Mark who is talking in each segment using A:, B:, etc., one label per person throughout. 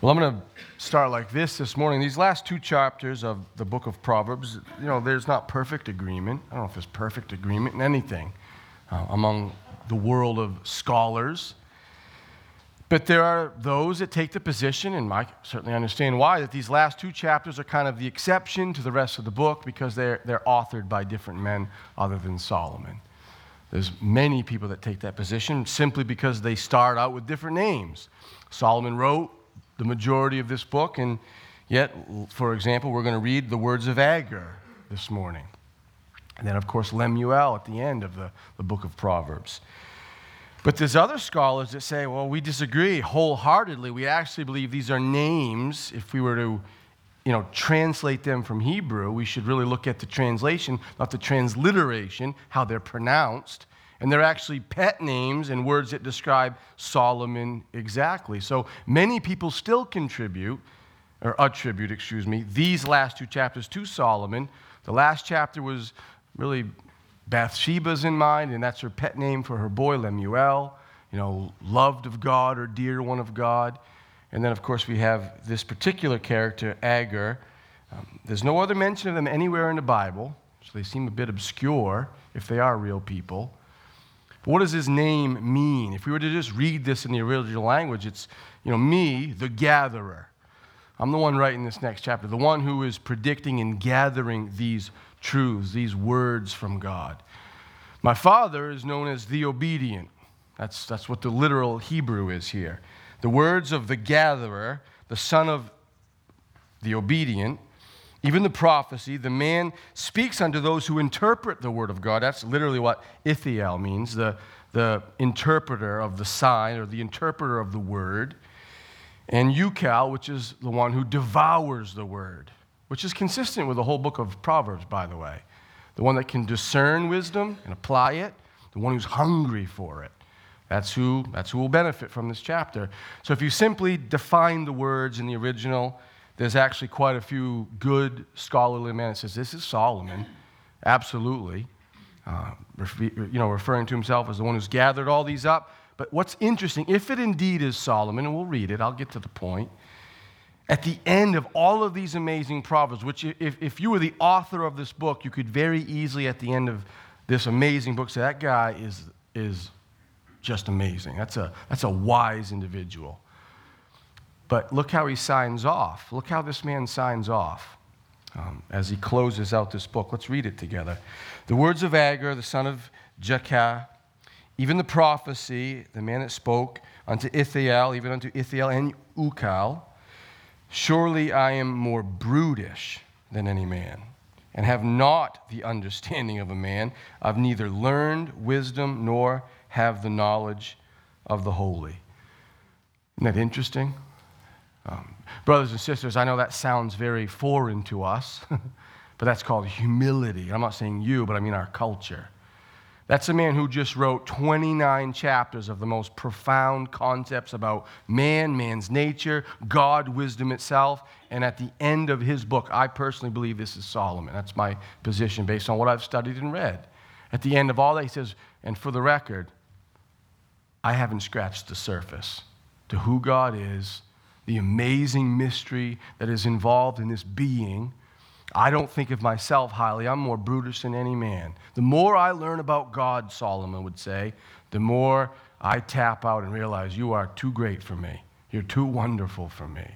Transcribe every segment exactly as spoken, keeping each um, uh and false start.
A: Well, I'm going to start like this this morning. These last two chapters of the book of Proverbs, you know, there's not perfect agreement. I don't know if there's perfect agreement in anything uh, among the world of scholars. But there are those that take the position, and I certainly understand why, that these last two chapters are kind of the exception to the rest of the book because they're, they're authored by different men other than Solomon. There's many people that take that position simply because they start out with different names. Solomon wrote the majority of this book, and yet, for example, we're going to read the words of Agur this morning. And then, of course, Lemuel at the end of the, the book of Proverbs. But there's other scholars that say, well, we disagree wholeheartedly. We actually believe these are names. If we were to, you know, translate them from Hebrew, we should really look at the translation, not the transliteration, how they're pronounced. And they're actually pet names and words that describe Solomon exactly. So many people still contribute, or attribute, excuse me, these last two chapters to Solomon. The last chapter was really Bathsheba's in mind, and that's her pet name for her boy, Lemuel, you know, loved of God or dear one of God. And then, of course, we have this particular character, Agur. Um, there's no other mention of them anywhere in the Bible, so they seem a bit obscure if they are real people. But what does his name mean? If we were to just read this in the original language, it's, you know, me, the gatherer. I'm the one writing this next chapter, the one who is predicting and gathering these truths, these words from God. My father is known as the obedient. That's, that's what the literal Hebrew is here. The words of the gatherer, the son of the obedient, even the prophecy, the man speaks unto those who interpret the word of God. That's literally what Ithiel means, the, the interpreter of the sign or the interpreter of the word. And Ukal, which is the one who devours the word, which is consistent with the whole book of Proverbs, by the way. The one that can discern wisdom and apply it, the one who's hungry for it. That's who, that's who will benefit from this chapter. So if you simply define the words in the original, there's actually quite a few good scholarly men that says, this is Solomon, absolutely. Uh, you know, referring to himself as the one who's gathered all these up. But what's interesting, if it indeed is Solomon, and we'll read it, I'll get to the point, at the end of all of these amazing Proverbs, which if, if you were the author of this book, you could very easily at the end of this amazing book say, that guy is, is just amazing. That's a, that's a wise individual. But look how he signs off. Look how this man signs off um, as he closes out this book. Let's read it together. The words of Agur, the son of Jakeh, even the prophecy, the man that spoke unto Ithiel, even unto Ithiel and Ukal, surely I am more brutish than any man, and have not the understanding of a man. I've neither learned wisdom nor have the knowledge of the holy. Isn't that interesting? Um, brothers and sisters, I know that sounds very foreign to us, but that's called humility. I'm not saying you, but I mean our culture. That's a man who just wrote twenty-nine chapters of the most profound concepts about man, man's nature, God, wisdom itself, and at the end of his book, I personally believe this is Solomon. That's my position based on what I've studied and read. At the end of all that, he says, and for the record, I haven't scratched the surface to who God is, the amazing mystery that is involved in this being. I don't think of myself highly. I'm more brutish than any man. The more I learn about God, Solomon would say, the more I tap out and realize you are too great for me. You're too wonderful for me.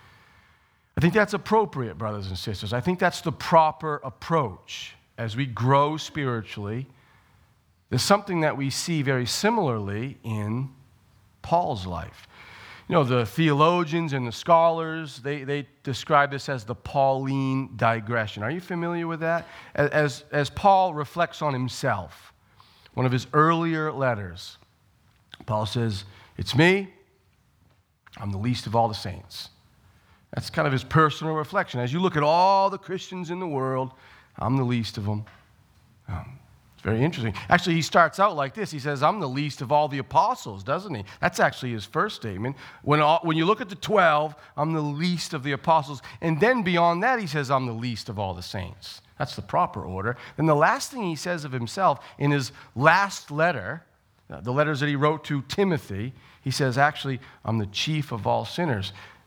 A: I think that's appropriate, brothers and sisters. I think that's the proper approach as we grow spiritually. There's something that we see very similarly in Paul's life. You know, the theologians and the scholars, they, they describe this as the Pauline digression. Are you familiar with that? As, as Paul reflects on himself, one of his earlier letters, Paul says, it's me, I'm the least of all the saints. That's kind of his personal reflection. As you look at all the Christians in the world, I'm the least of them. Um, Very interesting. Actually, he starts out like this. He says, I'm the least of all the apostles, doesn't he? That's actually his first statement. When, all, when you look at the twelve, I'm the least of the apostles. And then beyond that, he says, I'm the least of all the saints. That's the proper order. Then the last thing he says of himself in his last letter, the letters that he wrote to Timothy, he says, actually, I'm the chief of all sinners.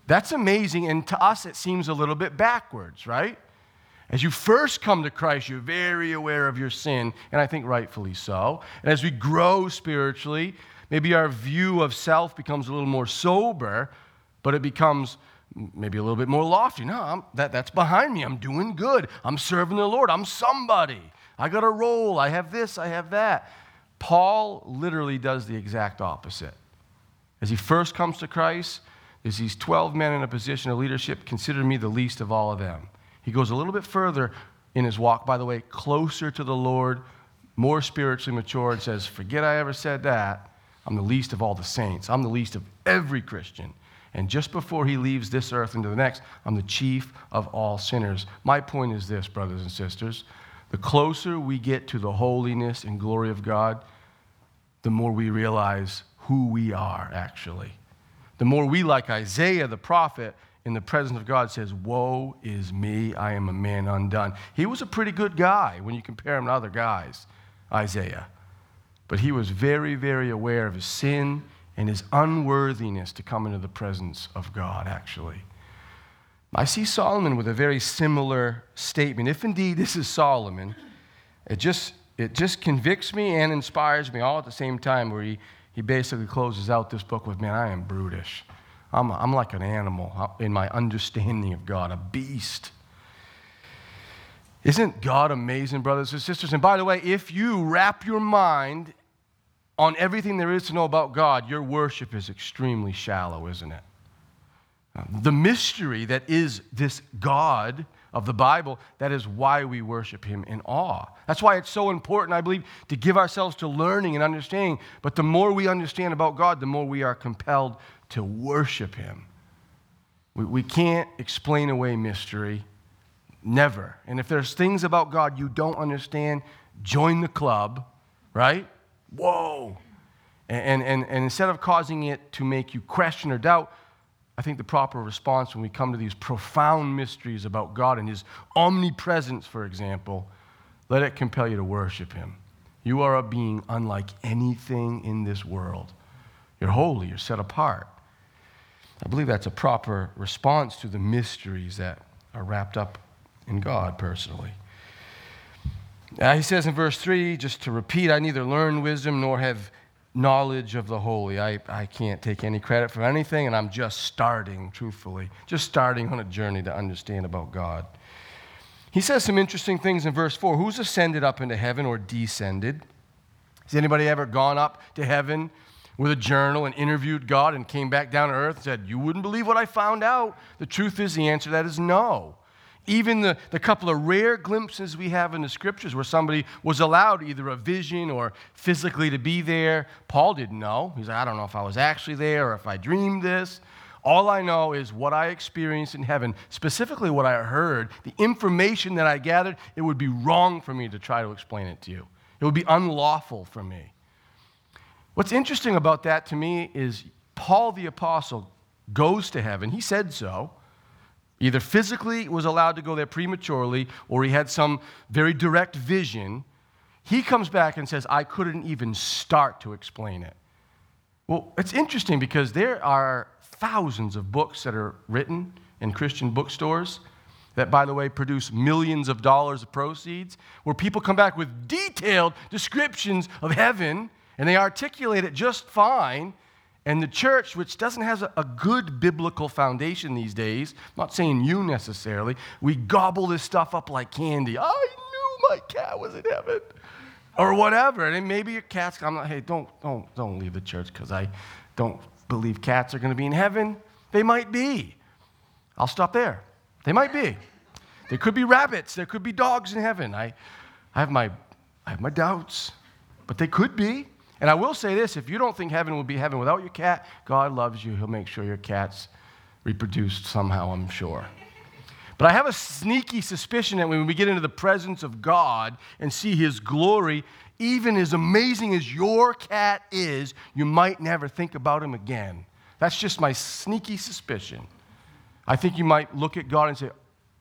A: That's amazing, and to us it seems a little bit backwards, right? As you first come to Christ, you're very aware of your sin, and I think rightfully so. And as we grow spiritually, maybe our view of self becomes a little more sober, but it becomes maybe a little bit more lofty. No, I'm, that, that's behind me. I'm doing good. I'm serving the Lord. I'm somebody. I got a role. I have this. I have that. Paul literally does the exact opposite. As he first comes to Christ, there's these twelve men in a position of leadership. Consider me the least of all of them. He goes a little bit further in his walk, by the way, closer to the Lord, more spiritually mature, and says, forget I ever said that. I'm the least of all the saints. I'm the least of every Christian. And just before he leaves this earth into the next, I'm the chief of all sinners. My point is this, brothers and sisters. The closer we get to the holiness and glory of God, the more we realize who we are, actually. The more we, like Isaiah the prophet, in the presence of God says, woe is me, I am a man undone. He was a pretty good guy when you compare him to other guys, Isaiah. But he was very, very aware of his sin and his unworthiness to come into the presence of God, actually. I see Solomon with a very similar statement. If indeed this is Solomon, it just, it just convicts me and inspires me all at the same time, where he, he basically closes out this book with, man, I am brutish. I'm, I'm like an animal in my understanding of God, a beast. Isn't God amazing, brothers and sisters? And by the way, if you wrap your mind on everything there is to know about God, your worship is extremely shallow, isn't it? The mystery that is this God of the Bible, that is why we worship him in awe. That's why it's so important, I believe, to give ourselves to learning and understanding. But the more we understand about God, the more we are compelled to worship him. We, we can't explain away mystery. Never. And if there's things about God you don't understand, join the club, right? Whoa. And, and, and instead of causing it to make you question or doubt, I think the proper response when we come to these profound mysteries about God and his omnipresence, for example, let it compel you to worship him. You are a being unlike anything in this world. You're holy. You're set apart. I believe that's a proper response to the mysteries that are wrapped up in God personally. Now, he says in verse three, just to repeat, I neither learn wisdom nor have knowledge of the holy. I, I can't take any credit for anything, and I'm just starting, truthfully, just starting on a journey to understand about God. He says some interesting things in verse four. Who's ascended up into heaven or descended? Has anybody ever gone up to heaven with a journal and interviewed God and came back down to earth and said, you wouldn't believe what I found out? The truth is, the answer to that is no. Even the, the couple of rare glimpses we have in the scriptures where somebody was allowed either a vision or physically to be there, Paul didn't know. He's like, I don't know if I was actually there or if I dreamed this. All I know is what I experienced in heaven, specifically what I heard, the information that I gathered. It would be wrong for me to try to explain it to you. It would be unlawful for me. What's interesting about that to me is Paul the apostle goes to heaven. He said so. Either physically was allowed to go there prematurely, or he had some very direct vision. He comes back and says, I couldn't even start to explain it. Well, it's interesting because there are thousands of books that are written in Christian bookstores that, by the way, produce millions of dollars of proceeds, where people come back with detailed descriptions of heaven, and they articulate it just fine. And the church, which doesn't have a good biblical foundation these days, I'm not saying you necessarily, we gobble this stuff up like candy. I knew my cat was in heaven. Or whatever. And maybe your cat's, I'm like, hey, don't, don't, don't leave the church because I don't believe cats are going to be in heaven. They might be. I'll stop there. They might be. There could be rabbits. There could be dogs in heaven. I, I have my, I have my doubts, but they could be. And I will say this, if you don't think heaven will be heaven without your cat, God loves you. He'll make sure your cat's reproduced somehow, I'm sure. But I have a sneaky suspicion that when we get into the presence of God and see his glory, even as amazing as your cat is, you might never think about him again. That's just my sneaky suspicion. I think you might look at God and say,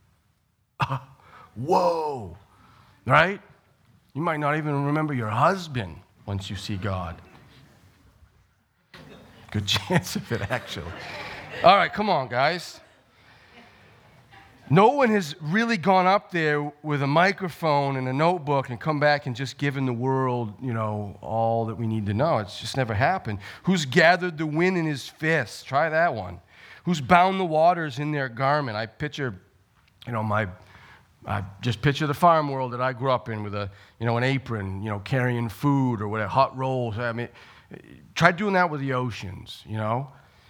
A: ah, whoa, right? You might not even remember your husband once you see God. Good chance of it, actually. All right, come on, guys. No one has really gone up there with a microphone and a notebook and come back and just given the world, you know, all that we need to know. It's just never happened. Who's gathered the wind in his fist? Try that one. Who's bound the waters in their garment? I picture, you know, my, I just picture the farm world that I grew up in with a, you know, an apron, you know, carrying food or whatever, hot rolls. I mean, try doing that with the oceans, you know.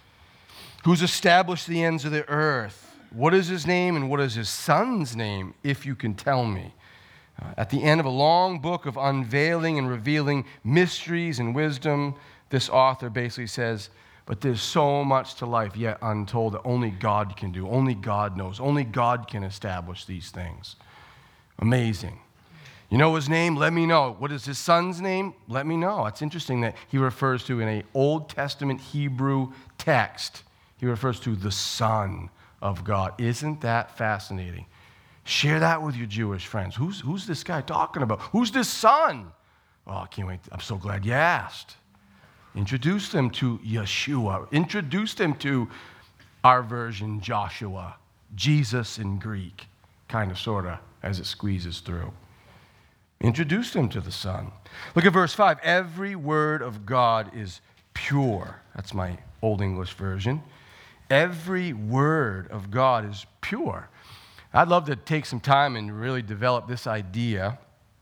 A: Who's established the ends of the earth? What is his name and what is his son's name, if you can tell me? Uh, at the end of a long book of unveiling and revealing mysteries and wisdom, this author basically says, but there's so much to life yet untold that only God can do. Only God knows. Only God can establish these things. Amazing. You know his name? Let me know. What is his son's name? Let me know. It's interesting that he refers to in an Old Testament Hebrew text, he refers to the Son of God. Isn't that fascinating? Share that with your Jewish friends. Who's, who's this guy talking about? Who's this son? Oh, I can't wait. I'm so glad you asked. Introduce them to Yeshua. Introduce them to our version, Joshua. Jesus in Greek, kind of, sort of, as it squeezes through. Introduce them to the Son. Look at verse five. Every word of God is pure. That's my Old English version. Every word of God is pure. I'd love to take some time and really develop this idea.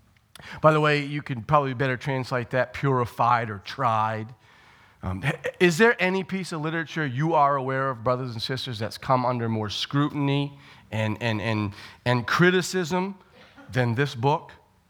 A: By the way, you can probably better translate that purified or tried. Um, is there any piece of literature you are aware of, brothers and sisters, that's come under more scrutiny and, and, and, and criticism than this book?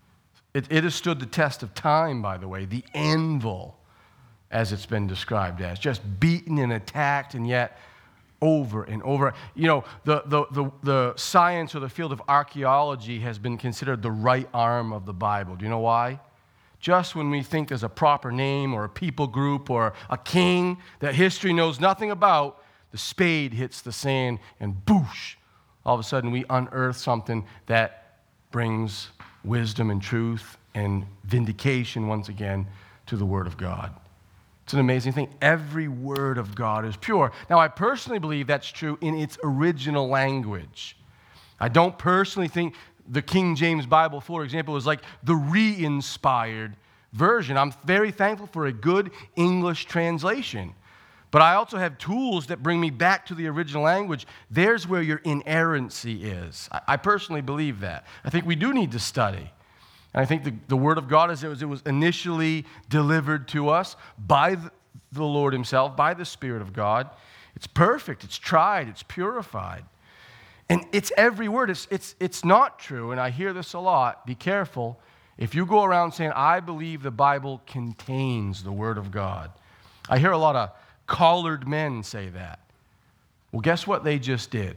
A: It, it has stood the test of time, by the way, the anvil, as it's been described as, just beaten and attacked, and yet over and over. You know, the, the, the, the science or the field of archaeology has been considered the right arm of the Bible. Do you know why? Just when we think there's a proper name or a people group or a king that history knows nothing about, the spade hits the sand and boosh, all of a sudden we unearth something that brings wisdom and truth and vindication once again to the Word of God. It's an amazing thing. Every word of God is pure. Now, I personally believe that's true in its original language. I don't personally think the King James Bible, for example, is like the re-inspired version. I'm very thankful for a good English translation. But I also have tools that bring me back to the original language. There's where your inerrancy is. I, I personally believe that. I think we do need to study. And I think the, the Word of God, as it was, it was initially delivered to us by the, the Lord himself, by the Spirit of God. It's perfect, it's tried, it's purified. And it's every word. It's, it's, it's not true, and I hear this a lot. Be careful. If you go around saying, I believe the Bible contains the Word of God. I hear a lot of collared men say that. Well, guess what they just did?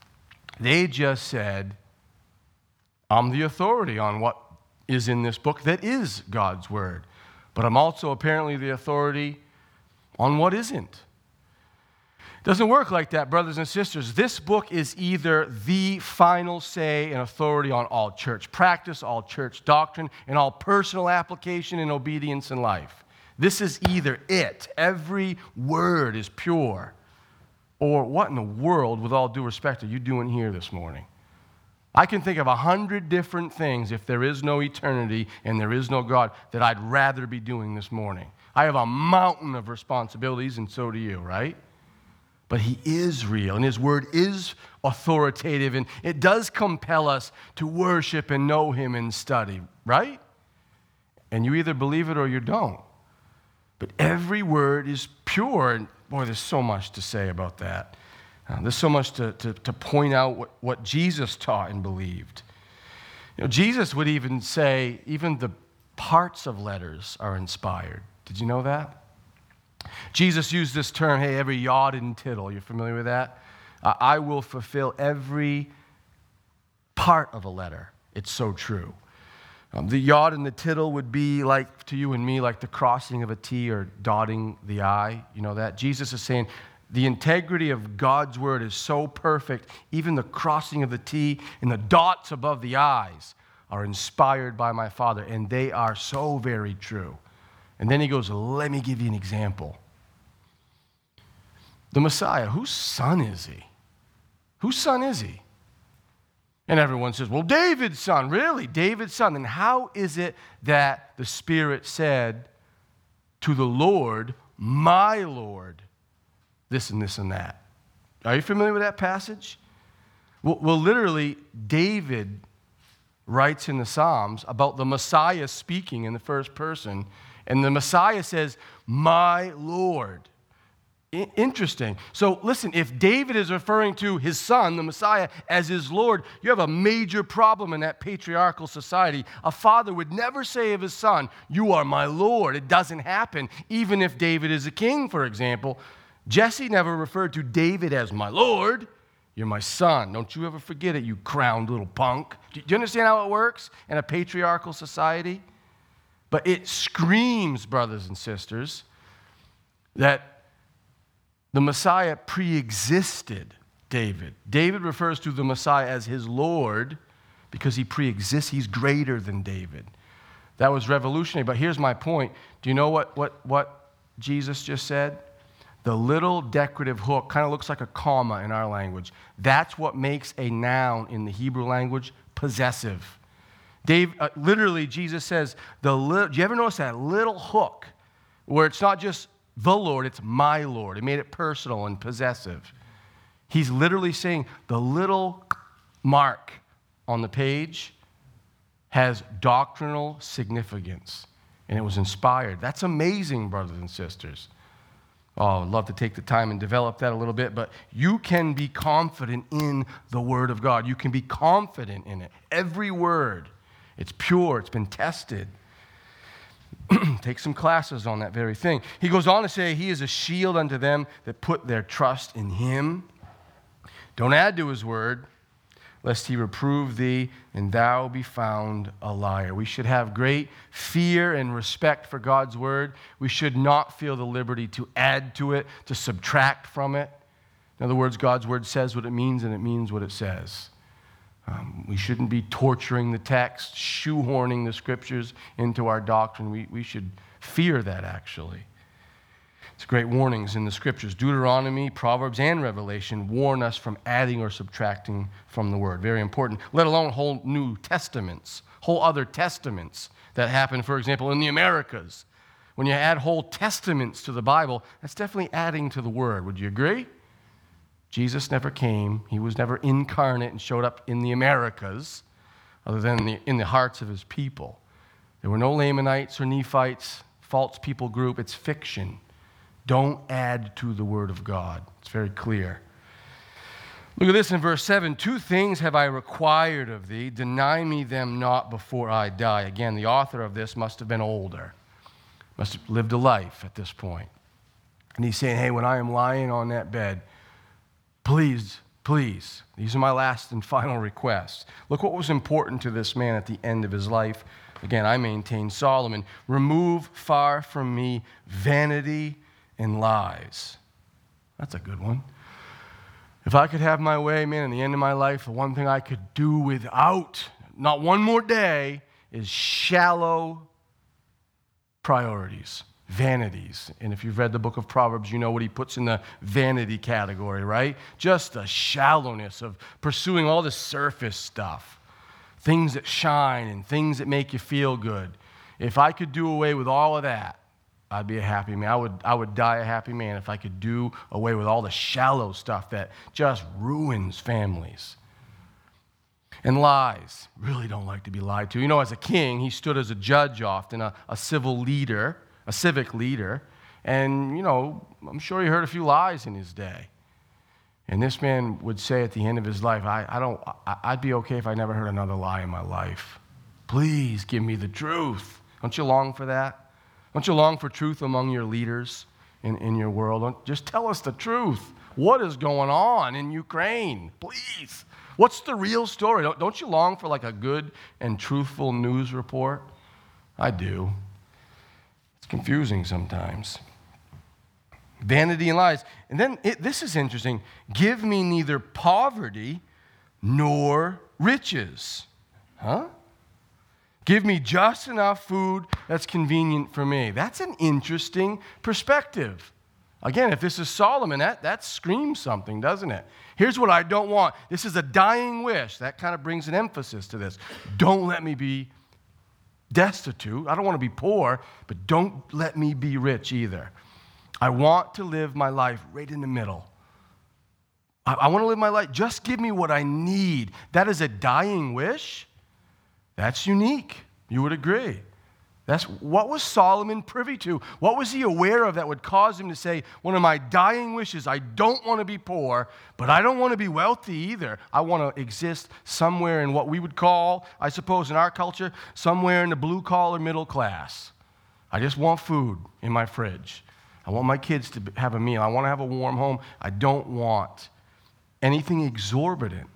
A: They just said, I'm the authority on what is in this book that is God's Word. But I'm also apparently the authority on what isn't. It doesn't work like that, brothers and sisters. This book is either the final say and authority on all church practice, all church doctrine, and all personal application and obedience in life. This is either it. Every word is pure. Or what in the world, with all due respect, are you doing here this morning? I can think of a hundred different things, if there is no eternity and there is no God, that I'd rather be doing this morning. I have a mountain of responsibilities, and so do you, right? But he is real, and his word is authoritative, and it does compel us to worship and know him and study, right? And you either believe it or you don't. But every word is pure, and boy, there's so much to say about that. Uh, there's so much to, to, to point out what, what Jesus taught and believed. You know, Jesus would even say, even the parts of letters are inspired. Did you know that? Jesus used this term, hey, every jot and tittle. You're familiar with that? Uh, I will fulfill every part of a letter. It's so true. Um, the jot and the tittle would be like, to you and me, like the crossing of a T or dotting the I. You know that? Jesus is saying, the integrity of God's word is so perfect, even the crossing of the T and the dots above the I's are inspired by my Father, and they are so very true. And then he goes, let me give you an example. the Messiah, whose son is he? Whose son is he? And everyone says, well, David's son. Really? David's son. And how is it that the Spirit said to the Lord, my Lord, this and this and that? Are you familiar with that passage? Well, well literally, David writes in the Psalms about the Messiah speaking in the first person. And the Messiah says, my Lord. Interesting. So listen, if David is referring to his son, the Messiah, as his Lord, you have a major problem in that patriarchal society. A father would never say of his son, you are my Lord. It doesn't happen, even if David is a king, for example. Jesse never referred to David as my Lord. You're my son. Don't you ever forget it, you crowned little punk. Do you understand how it works in a patriarchal society? But it screams, brothers and sisters, that the Messiah pre-existed David. David refers to the Messiah as his Lord because he pre-exists. He's greater than David. That was revolutionary. But here's my point. Do you know what, what, what Jesus just said? The little decorative hook kind of looks like a comma in our language. That's what makes a noun in the Hebrew language possessive. Dave, uh, literally, Jesus says, the li- do you ever notice that little hook where it's not just the Lord, it's my Lord. It made it personal and possessive. He's literally saying the little mark on the page has doctrinal significance, and it was inspired. That's amazing, brothers and sisters. Oh, I'd love to take the time and develop that a little bit, but you can be confident in the Word of God. You can be confident in it. Every word, it's pure, it's been tested. Take some classes on that very thing. He goes on to say, he is a shield unto them that put their trust in him. Don't add to his word, lest he reprove thee, and thou be found a liar. We should have great fear and respect for God's word. We should not feel the liberty to add to it, to subtract from it. In other words, God's word says what it means, and it means what it says. Um, we shouldn't be torturing the text, shoehorning the scriptures into our doctrine. We, we should fear that, actually. It's great warnings in the scriptures. Deuteronomy, Proverbs, and Revelation warn us from adding or subtracting from the word. Very important, let alone whole New Testaments, whole other testaments that happen, for example, in the Americas. When you add whole testaments to the Bible, that's definitely adding to the word. Would you agree? Jesus never came. He was never incarnate and showed up in the Americas, other than in the, in the hearts of his people. There were no Lamanites or Nephites, false people group. It's fiction. Don't add to the word of God. It's very clear. Look at this in verse seven. Two things have I required of thee. Deny me them not before I die. Again, the author of this must have been older. Must have lived a life at this point. And he's saying, hey, when I am lying on that bed, Please, please, these are my last and final requests. Look what was important to this man at the end of his life. Again, I maintain Solomon. Remove far from me vanity and lies. That's a good one. If I could have my way, man, in the end of my life, the one thing I could do without, not one more day, is shallow priorities. Vanities. And if you've read the book of Proverbs, you know what he puts in the vanity category, right? Just the shallowness of pursuing all the surface stuff, things that shine and things that make you feel good. If I could do away with all of that, I'd be a happy man. I would, I would die a happy man if I could do away with all the shallow stuff that just ruins families. And lies. Really don't like to be lied to. You know, as a king, he stood as a judge often, a, a civil leader, a civic leader, and, you know, I'm sure he heard a few lies in his day. And this man would say at the end of his life, I, I don't, I, I'd be okay if I never heard another lie in my life. Please give me the truth. Don't you long for that? Don't you long for truth among your leaders in, in your world? Don't, just tell us the truth. What is going on in Ukraine? Please. What's the real story? Don't, don't you long for like a good and truthful news report? I do. Confusing sometimes. Vanity and lies. And then it, this is interesting. Give me neither poverty nor riches. Huh? Give me just enough food that's convenient for me. That's an interesting perspective. Again, if this is Solomon, that, that screams something, doesn't it? Here's what I don't want. This is a dying wish. That kind of brings an emphasis to this. Don't let me be destitute. I don't want to be poor, but don't let me be rich either. I want to live my life right in the middle. I, I want to live my life. Just give me what I need. That is a dying wish. That's unique. You would agree. That's what was Solomon privy to? What was he aware of that would cause him to say, one of my dying wishes, I don't want to be poor, but I don't want to be wealthy either. I want to exist somewhere in what we would call, I suppose in our culture, somewhere in the blue-collar middle class. I just want food in my fridge. I want my kids to have a meal. I want to have a warm home. I don't want anything exorbitant.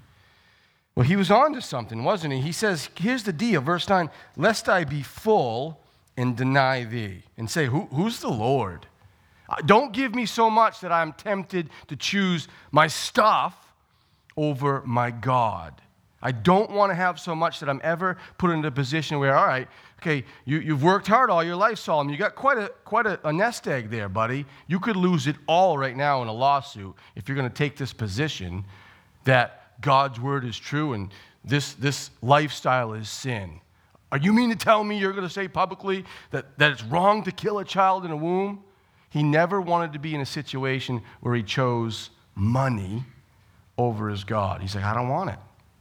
A: Well, he was on to something, wasn't he? He says, here's the deal, verse nine, lest I be full and deny thee, and say, Who, who's the Lord? Uh, don't give me so much that I'm tempted to choose my stuff over my God. I don't want to have so much that I'm ever put into a position where, all right, okay, you, you've worked hard all your life, Solomon. You got quite a quite a, a nest egg there, buddy. You could lose it all right now in a lawsuit if you're going to take this position that God's word is true and this, this lifestyle is sin. Are you mean to tell me you're going to say publicly that, that it's wrong to kill a child in a womb? He never wanted to be in a situation where he chose money over his God. He's like, I don't want it.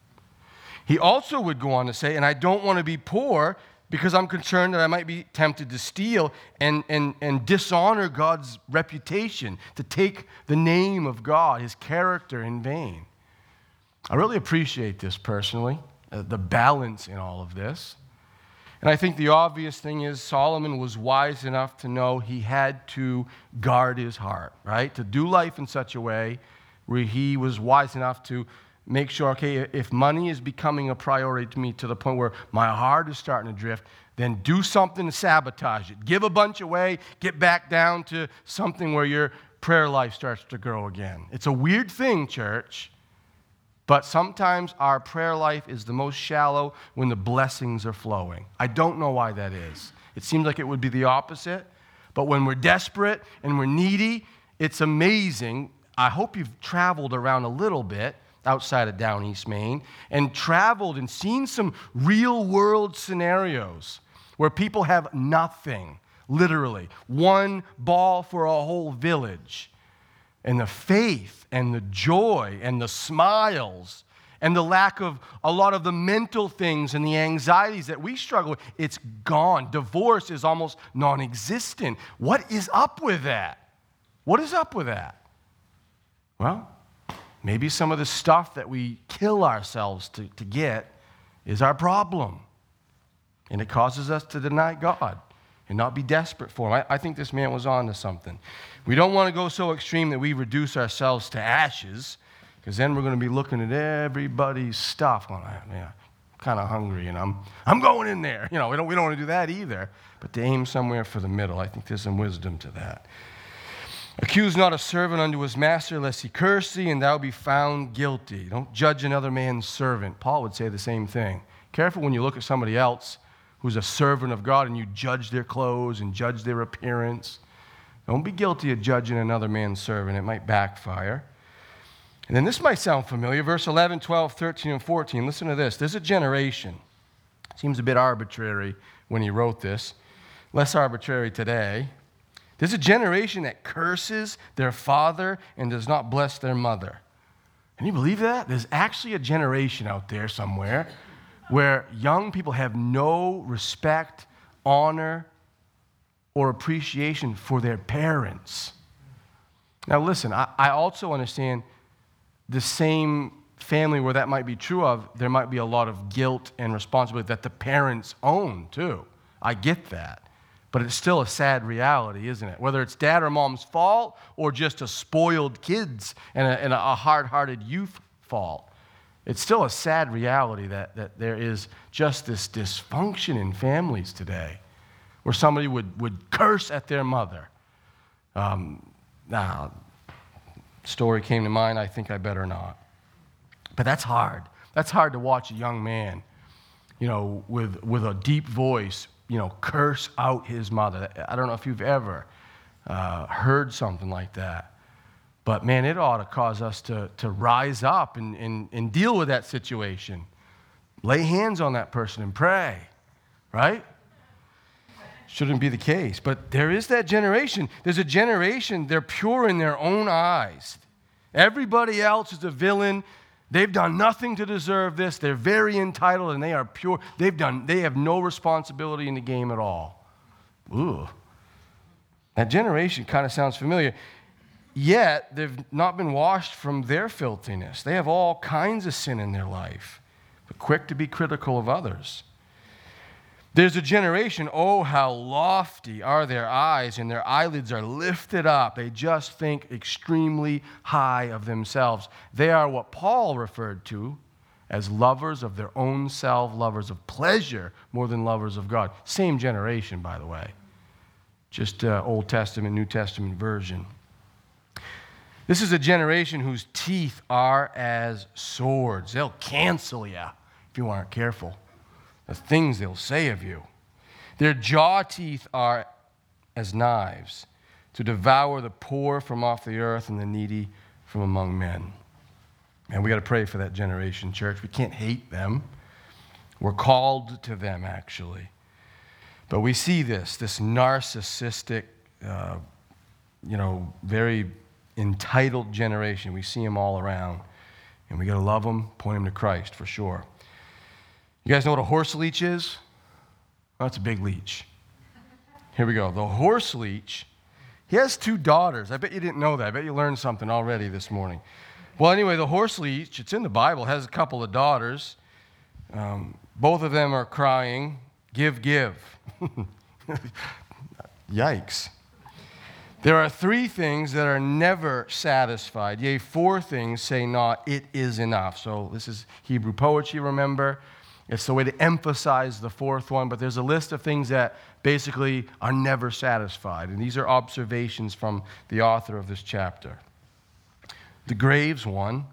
A: He also would go on to say, and I don't want to be poor because I'm concerned that I might be tempted to steal and, and, and dishonor God's reputation, to take the name of God, his character in vain. I really appreciate this personally, uh, the balance in all of this. And I think the obvious thing is Solomon was wise enough to know he had to guard his heart, right? To do life in such a way where he was wise enough to make sure, okay, if money is becoming a priority to me to the point where my heart is starting to drift, then do something to sabotage it. Give a bunch away, get back down to something where your prayer life starts to grow again. It's a weird thing, church. But sometimes our prayer life is the most shallow when the blessings are flowing. I don't know why that is. It seems like it would be the opposite. But when we're desperate and we're needy, it's amazing. I hope you've traveled around a little bit outside of Down East Maine and traveled and seen some real-world scenarios where people have nothing, literally. One ball for a whole village. And the faith and the joy and the smiles and the lack of a lot of the mental things and the anxieties that we struggle with, it's gone. Divorce is almost non-existent. What is up with that? What is up with that? Well, maybe some of the stuff that we kill ourselves to, to get is our problem. And it causes us to deny God and not be desperate for him. I, I think this man was on to something. We don't want to go so extreme that we reduce ourselves to ashes, because then we're going to be looking at everybody's stuff going, yeah, I'm kind of hungry, and I'm I'm going in there. You know, we don't we don't want to do that either. But to aim somewhere for the middle, I think there's some wisdom to that. Accuse not a servant unto his master, lest he curse thee, and thou be found guilty. Don't judge another man's servant. Paul would say the same thing. Careful when you look at somebody else who's a servant of God and you judge their clothes and judge their appearance. Don't be guilty of judging another man's servant. It might backfire. And then this might sound familiar. Verse eleven, twelve, thirteen, and fourteen. Listen to this. There's a generation. Seems a bit arbitrary when he wrote this. Less arbitrary today. There's a generation that curses their father and does not bless their mother. Can you believe that? There's actually a generation out there somewhere where young people have no respect, honor, or appreciation for their parents. Now listen, I, I also understand the same family where that might be true of, there might be a lot of guilt and responsibility that the parents own too. I get that. But it's still a sad reality, isn't it? Whether it's dad or mom's fault or just a spoiled kid's and a, and a hard-hearted youth fault. It's still a sad reality that, that there is just this dysfunction in families today where somebody would, would curse at their mother. Um, now, story came to mind, I think I better not. But that's hard. That's hard to watch a young man, you know, with, with a deep voice, you know, curse out his mother. I don't know if you've ever uh, heard something like that. But man, it ought to cause us to, to rise up and, and, and deal with that situation. Lay hands on that person and pray, right? Shouldn't be the case. But there is that generation. There's a generation, they're pure in their own eyes. Everybody else is a villain. They've done nothing to deserve this. They're very entitled and they are pure. They've done, they have no responsibility in the game at all. Ooh. That generation kind of sounds familiar. Yet, they've not been washed from their filthiness. They have all kinds of sin in their life, but quick to be critical of others. There's a generation, oh, how lofty are their eyes, and their eyelids are lifted up. They just think extremely high of themselves. They are what Paul referred to as lovers of their own self, lovers of pleasure more than lovers of God. Same generation, by the way. Just uh, Old Testament, New Testament version. This is a generation whose teeth are as swords. They'll cancel you if you aren't careful. The things they'll say of you. Their jaw teeth are as knives to devour the poor from off the earth and the needy from among men. And we got to pray for that generation, church. We can't hate them. We're called to them, actually. But we see this, this narcissistic, uh, you know, very entitled generation. We see them all around. And we got to love them, point them to Christ for sure. You guys know what a horse leech is? Oh, it's a big leech. Here we go. The horse leech, he has two daughters. I bet you didn't know that. I bet you learned something already this morning. Well, anyway, the horse leech, it's in the Bible, has a couple of daughters. Um, both of them are crying, give, give. Yikes. There are three things that are never satisfied. Yea, four things say not, it is enough. So this is Hebrew poetry, remember? It's the way to emphasize the fourth one, but there's a list of things that basically are never satisfied. And these are observations from the author of this chapter. The grave's one.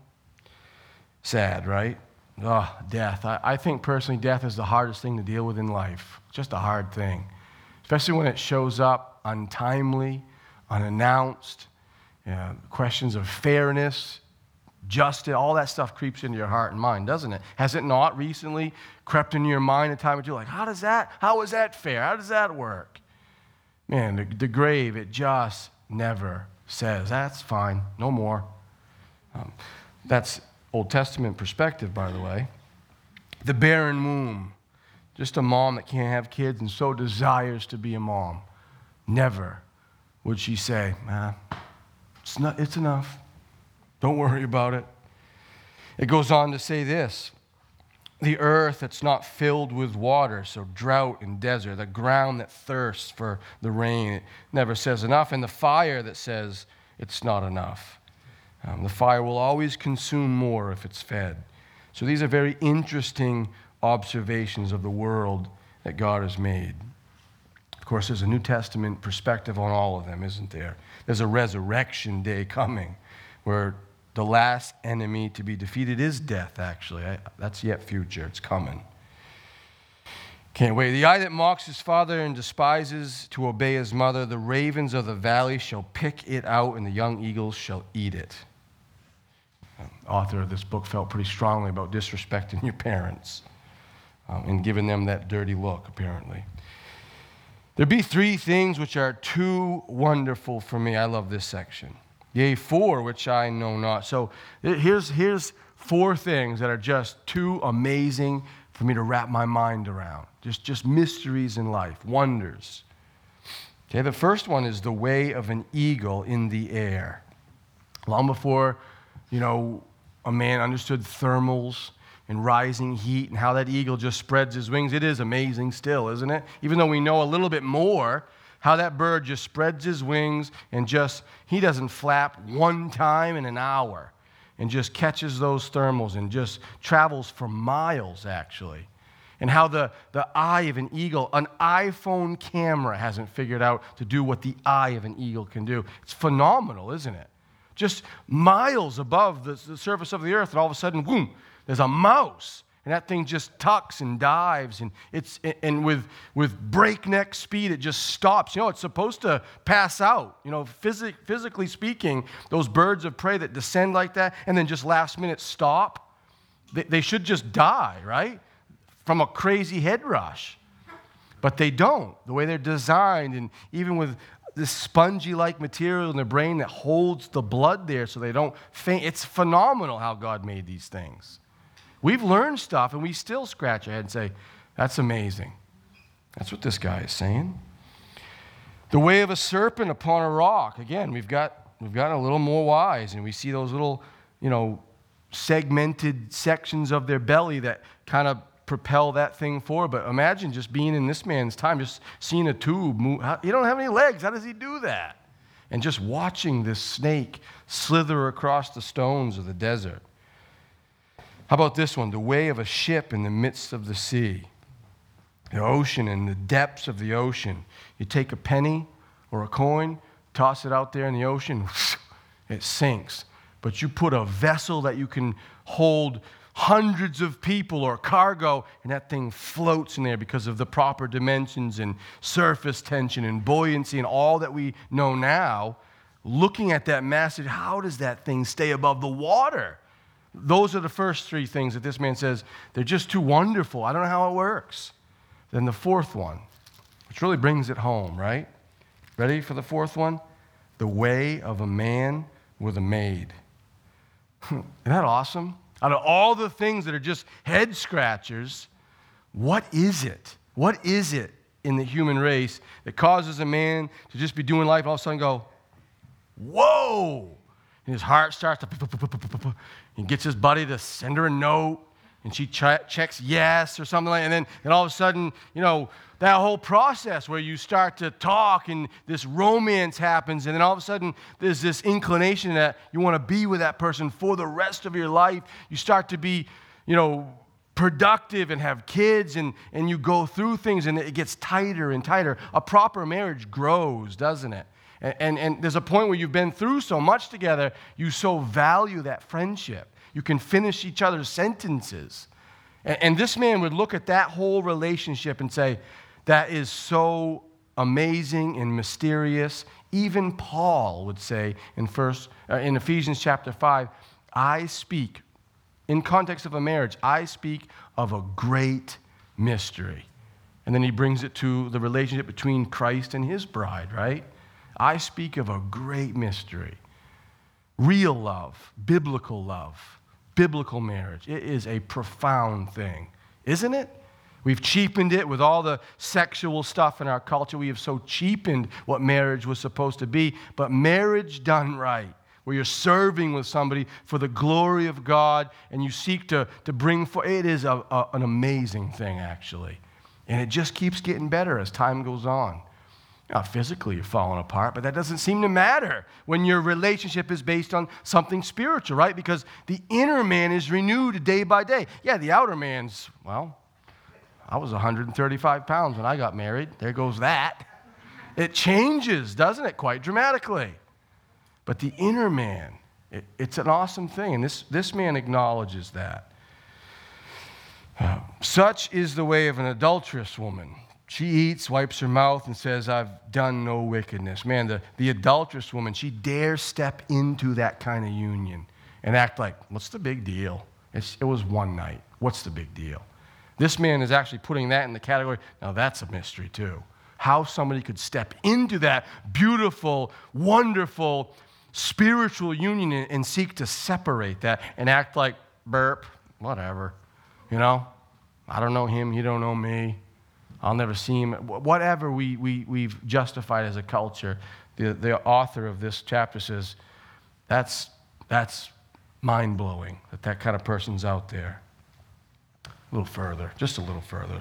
A: Sad, right? Oh, death. I, I think personally death is the hardest thing to deal with in life. Just a hard thing. Especially when it shows up untimely, unannounced, you know, questions of fairness, justice, all that stuff creeps into your heart and mind, doesn't it? Has it not recently crept into your mind a time or two? Like, how does that, how is that fair? How does that work? Man, the, the grave, it just never says, that's fine, no more. Um, that's Old Testament perspective, by the way. The barren womb, just a mom that can't have kids and so desires to be a mom. Never would she say, ah, it's not, it's enough. Don't worry about it. It goes on to say this. The earth that's not filled with water, so drought and desert, the ground that thirsts for the rain, it never says enough. And the fire that says it's not enough. Um, the fire will always consume more if it's fed. So these are very interesting observations of the world that God has made. Of course, there's a New Testament perspective on all of them, isn't there? There's a resurrection day coming where the last enemy to be defeated is death, actually. I, that's yet future. It's coming. Can't wait. The eye that mocks his father and despises to obey his mother, the ravens of the valley shall pick it out, and the young eagles shall eat it. The author of this book felt pretty strongly about disrespecting your parents um, and giving them that dirty look, apparently. There be three things which are too wonderful for me. I love this section. Yea, four which I know not. So here's, here's four things that are just too amazing for me to wrap my mind around. Just, just mysteries in life, wonders. Okay, the first one is the way of an eagle in the air. Long before, you know, a man understood thermals and rising heat and how that eagle just spreads his wings, it is amazing still, isn't it? Even though we know a little bit more, how that bird just spreads his wings and just, he doesn't flap one time in an hour and just catches those thermals and just travels for miles, actually. And how the, the eye of an eagle, an iPhone camera hasn't figured out to do what the eye of an eagle can do. It's phenomenal, isn't it? Just miles above the, the surface of the earth, and all of a sudden, boom, there's a mouse. and that thing just tucks and dives, and it's and with with breakneck speed, it just stops. You know, it's supposed to pass out. You know, phys- physically speaking, those birds of prey that descend like that and then just last minute stop, they, they should just die, right? From a crazy head rush. But they don't. The way they're designed, and even with this spongy-like material in their brain that holds the blood there so they don't faint. It's phenomenal how God made these things. We've learned stuff, and we still scratch our head and say, that's amazing. That's what this guy is saying. The way of a serpent upon a rock. Again, we've got we've gotten a little more wise, and we see those little, you know, segmented sections of their belly that kind of propel that thing forward. But imagine just being in this man's time, just seeing a tube move. He don't have any legs. How does he do that? And just watching this snake slither across the stones of the desert. How about this one? The way of a ship in the midst of the sea. The ocean and the depths of the ocean. You take a penny or a coin, toss it out there in the ocean, it sinks. But you put a vessel that you can hold hundreds of people or cargo, and that thing floats in there because of the proper dimensions and surface tension and buoyancy and all that we know now. Looking at that massive, how does that thing stay above the water? Those are the first three things that this man says, they're just too wonderful. I don't know how it works. Then the fourth one, which really brings it home, right? Ready for the fourth one? The way of a man with a maid. Isn't that awesome? Out of all the things that are just head scratchers, what is it? What is it in the human race that causes a man to just be doing life and all of a sudden go, whoa! And his heart starts to, he gets his buddy to send her a note, and she ch- checks yes or something like that, and then and all of a sudden, you know, that whole process where you start to talk and this romance happens, and then all of a sudden there's this inclination that you want to be with that person for the rest of your life. You start to be, you know, productive and have kids, and, and you go through things, and it gets tighter and tighter. A proper marriage grows, doesn't it? And, and, and there's a point where you've been through so much together, you so value that friendship. You can finish each other's sentences. And, and this man would look at that whole relationship and say, that is so amazing and mysterious. Even Paul would say in first, uh, in Ephesians chapter five, I speak, in context of a marriage, I speak of a great mystery. And then he brings it to the relationship between Christ and his bride, right? I speak of a great mystery. Real love, biblical love, biblical marriage. It is a profound thing, isn't it? We've cheapened it with all the sexual stuff in our culture. We have so cheapened what marriage was supposed to be. But marriage done right, where you're serving with somebody for the glory of God and you seek to, to bring forth, it is a, a, an amazing thing, actually. And it just keeps getting better as time goes on. Now, physically, you're falling apart, but that doesn't seem to matter when your relationship is based on something spiritual, right? Because the inner man is renewed day by day. Yeah, the outer man's, well, I was one hundred thirty-five pounds when I got married. There goes that. It changes, doesn't it, quite dramatically. But the inner man, it, it's an awesome thing, and this, this man acknowledges that. Uh, such is the way of an adulterous woman. She eats, wipes her mouth, and says, I've done no wickedness. Man, the, the adulterous woman, she dares step into that kind of union and act like, what's the big deal? It's, it was one night. What's the big deal? This man is actually putting that in the category, now that's a mystery too. How somebody could step into that beautiful, wonderful, spiritual union and, and seek to separate that and act like, burp, whatever. You know, I don't know him, you don't know me. I'll never see him. Whatever we, we, we've justified as a culture, the, the author of this chapter says, that's, that's mind-blowing that that kind of person's out there. A little further, just a little further.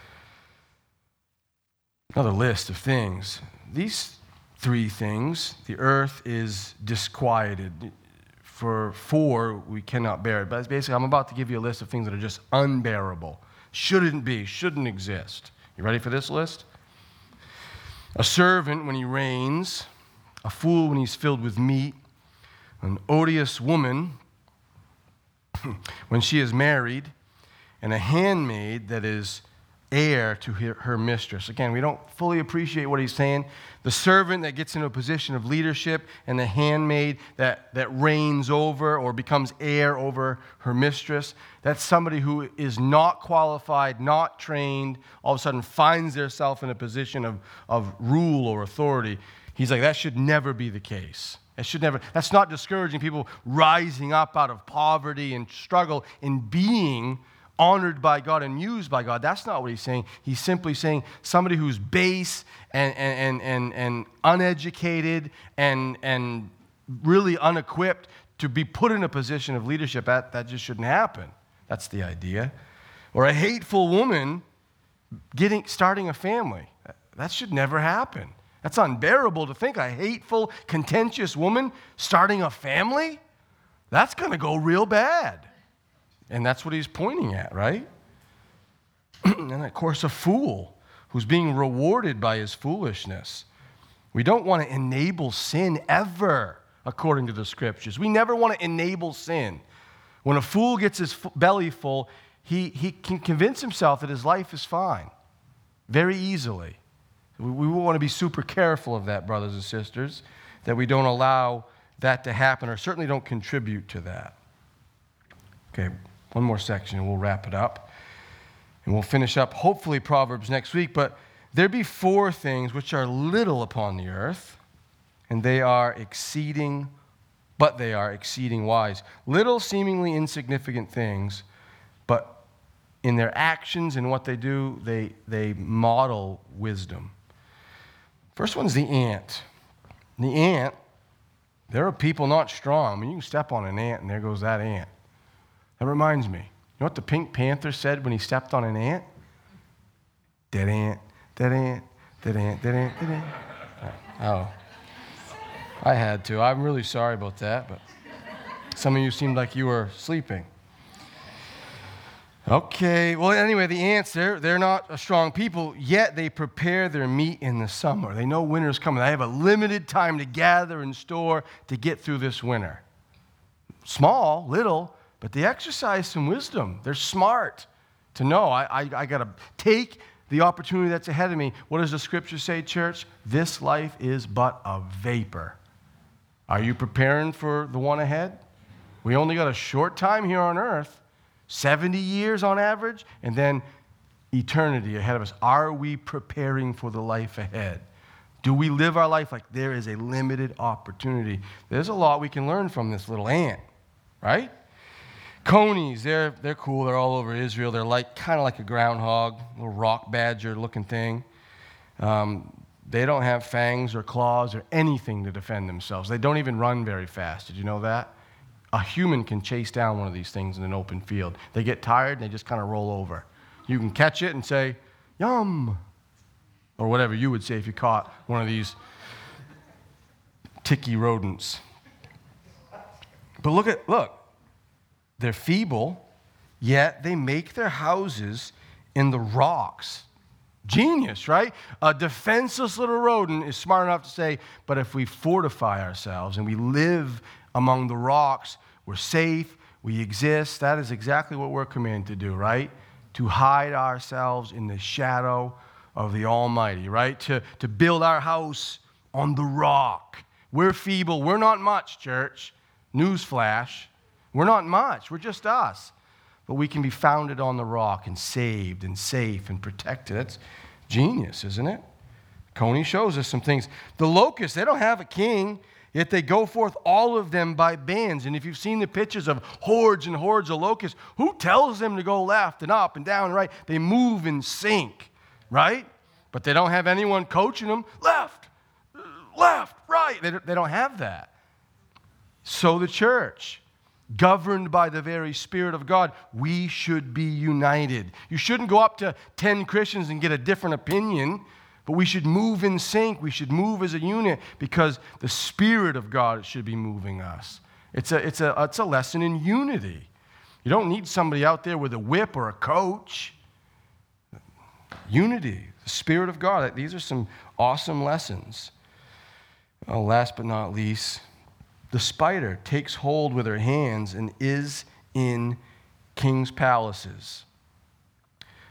A: Another list of things. These three things, the earth is disquieted. For four, we cannot bear it. But basically, I'm about to give you a list of things that are just unbearable. Shouldn't be, shouldn't exist. You ready for this list? A servant when he reigns, a fool when he's filled with meat, an odious woman when she is married, and a handmaid that is heir to her, her mistress. Again, we don't fully appreciate what he's saying. The servant that gets into a position of leadership and the handmaid that, that reigns over or becomes heir over her mistress, that's somebody who is not qualified, not trained, all of a sudden finds themselves in a position of, of rule or authority. He's like, that should never be the case. That should never, that's not discouraging people rising up out of poverty and struggle and being honored by God and used by God. That's not what he's saying. He's simply saying somebody who's base and and and and uneducated and and really unequipped to be put in a position of leadership, that, that just shouldn't happen. That's the idea. Or a hateful woman getting starting a family. That should never happen. That's unbearable to think. A hateful, contentious woman starting a family? That's going to go real bad. And that's what he's pointing at, right? And of course, a fool who's being rewarded by his foolishness. We don't want to enable sin ever, according to the scriptures. We never want to enable sin. When a fool gets his belly full, he, he can convince himself that his life is fine very easily. We, we want to be super careful of that, brothers and sisters, that we don't allow that to happen or certainly don't contribute to that. Okay. One more section and we'll wrap it up. And we'll finish up, hopefully, Proverbs next week. But there be four things which are little upon the earth, and they are exceeding, but they are exceeding wise. Little, seemingly insignificant things, but in their actions and what they do, they, they model wisdom. First one's the ant. The ant, there are people not strong. I mean, you can step on an ant and there goes that ant. That reminds me, you know what the Pink Panther said when he stepped on an ant? Dead ant, dead ant, dead ant, dead ant, dead ant. Oh, I had to. I'm really sorry about that, but some of you seemed like you were sleeping. Okay, well, anyway, the ants, they're, they're not a strong people, yet they prepare their meat in the summer. They know winter's coming. They have a limited time to gather and store to get through this winter. Small, little, but they exercise some wisdom. They're smart to know. I, I, I got to take the opportunity that's ahead of me. What does the scripture say, church? This life is but a vapor. Are you preparing for the one ahead? We only got a short time here on earth, seventy years on average, and then eternity ahead of us. Are we preparing for the life ahead? Do we live our life like there is a limited opportunity? There's a lot we can learn from this little ant, right? Conies, they're, they're cool. They're all over Israel. They're like kind of like a groundhog, little rock badger looking thing. Um, they don't have fangs or claws or anything to defend themselves. They don't even run very fast. Did you know that? A human can chase down one of these things in an open field. They get tired and they just kind of roll over. You can catch it and say, yum, or whatever you would say if you caught one of these ticky rodents. But look at, look. They're feeble, yet they make their houses in the rocks. Genius, right? A defenseless little rodent is smart enough to say, but if we fortify ourselves and we live among the rocks, we're safe, we exist. That is exactly what we're commanded to do, right? To hide ourselves in the shadow of the Almighty, right? To, to build our house on the rock. We're feeble. We're not much, church. Newsflash. We're not much. We're just us. But we can be founded on the rock and saved and safe and protected. That's genius, isn't it? Coney shows us some things. The locusts, they don't have a king, yet they go forth all of them by bands. And if you've seen the pictures of hordes and hordes of locusts, who tells them to go left and up and down and right? They move in sync, right? But they don't have anyone coaching them. Left, left, right. They they don't have that. So the church, governed by the very Spirit of God, we should be united. You shouldn't go up to ten Christians and get a different opinion, but we should move in sync. We should move as a unit because the Spirit of God should be moving us. It's a, it's a, it's a lesson in unity. You don't need somebody out there with a whip or a coach. Unity, the Spirit of God. These are some awesome lessons. Oh, last but not least, the spider takes hold with her hands and is in king's palaces.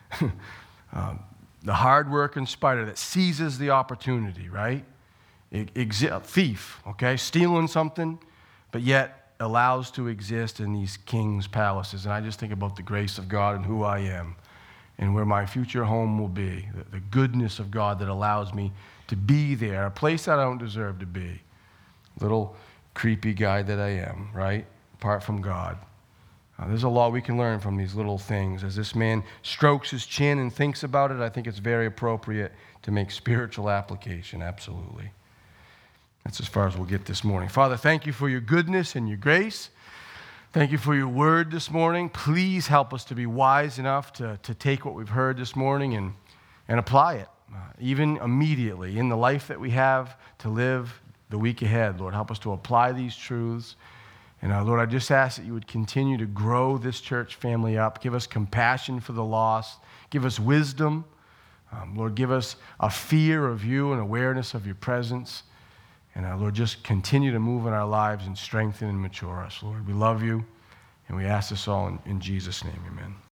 A: um, the hard-working spider that seizes the opportunity, right? Exi- thief, okay, stealing something, but yet allows to exist in these king's palaces. And I just think about the grace of God and who I am and where my future home will be, the, the goodness of God that allows me to be there, a place that I don't deserve to be. Little creepy guy that I am, right? Apart from God. Uh, there's a lot we can learn from these little things. As this man strokes his chin and thinks about it, I think it's very appropriate to make spiritual application, absolutely. That's as far as we'll get this morning. Father, thank you for your goodness and your grace. Thank you for your word this morning. Please help us to be wise enough to, to take what we've heard this morning and, and apply it, uh, even immediately in the life that we have to live the week ahead. Lord, help us to apply these truths. And uh, Lord, I just ask that you would continue to grow this church family up. Give us compassion for the lost. Give us wisdom. Um, Lord, give us a fear of you and awareness of your presence. And uh, Lord, just continue to move in our lives and strengthen and mature us. Lord, we love you, and we ask this all in, in Jesus' name, amen.